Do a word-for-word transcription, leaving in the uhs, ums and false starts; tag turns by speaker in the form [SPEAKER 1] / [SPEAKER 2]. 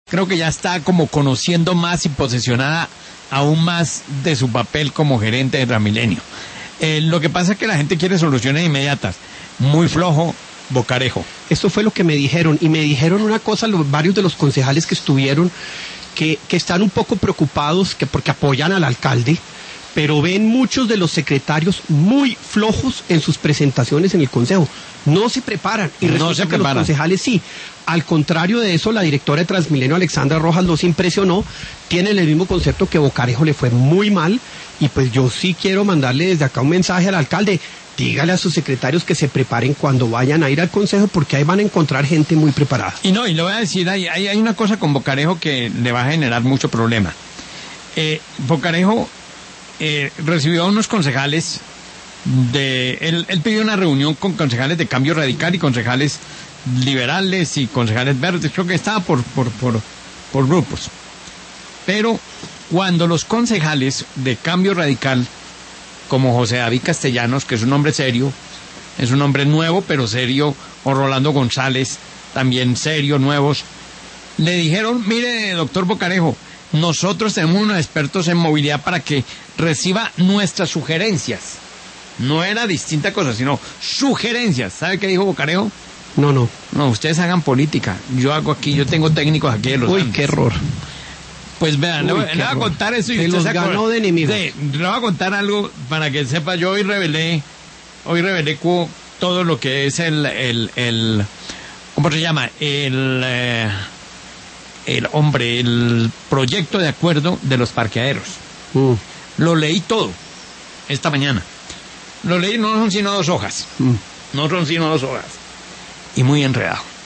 [SPEAKER 1] creo que ya está como conociendo más y posesionada aún más de su papel como gerente de Transmilenio. Eh, lo que pasa es que la gente quiere soluciones inmediatas. Muy flojo Bocarejo.
[SPEAKER 2] Esto fue lo que me dijeron, y me dijeron una cosa, los, varios de los concejales que estuvieron, que, que están un poco preocupados que porque apoyan al alcalde, pero ven muchos de los secretarios muy flojos en sus presentaciones en el consejo. No se preparan, y resulta
[SPEAKER 1] no se
[SPEAKER 2] que
[SPEAKER 1] preparan.
[SPEAKER 2] los concejales sí. Al contrario de eso, la directora de Transmilenio, Alexandra Rojas, los impresionó. Tienen el mismo concepto que Bocarejo, le fue muy mal, y pues yo sí quiero mandarle desde acá un mensaje al alcalde. Dígale a sus secretarios que se preparen cuando vayan a ir al consejo, porque ahí van a encontrar gente muy preparada.
[SPEAKER 1] Y no, y le voy a decir, hay, hay, hay una cosa con Bocarejo que le va a generar mucho problema. Eh, Bocarejo eh, recibió a unos concejales de... Él, él pidió una reunión con concejales de Cambio Radical y concejales liberales y concejales verdes. Creo que estaba por, por, por, por grupos. Pero cuando los concejales de Cambio Radical, como José David Castellanos, que es un hombre serio, es un hombre nuevo pero serio, o Rolando González, también serio, nuevos, le dijeron, mire, doctor Bocarejo, nosotros tenemos unos expertos en movilidad para que reciba nuestras sugerencias. No era distinta cosa, sino sugerencias. ¿Sabe qué dijo Bocarejo?
[SPEAKER 2] No, no.
[SPEAKER 1] No, ustedes hagan política. Yo hago aquí, yo tengo técnicos aquí de los
[SPEAKER 2] Uy,
[SPEAKER 1] Andes.
[SPEAKER 2] qué error.
[SPEAKER 1] Pues vean, le,
[SPEAKER 2] Uy,
[SPEAKER 1] le voy a contar eso y
[SPEAKER 2] se
[SPEAKER 1] usted
[SPEAKER 2] los
[SPEAKER 1] se
[SPEAKER 2] ganó
[SPEAKER 1] acuerda.
[SPEAKER 2] de enemigos.
[SPEAKER 1] Sí, le voy a contar algo para que sepa. Yo hoy revelé, hoy revelé cu- todo lo que es el, el, el, ¿cómo se llama? El, eh, el hombre, el proyecto de acuerdo de los parqueaderos.
[SPEAKER 2] Mm.
[SPEAKER 1] Lo leí todo esta mañana. Lo leí, no son sino dos hojas.
[SPEAKER 2] Mm.
[SPEAKER 1] No son sino dos hojas. Y muy enredado.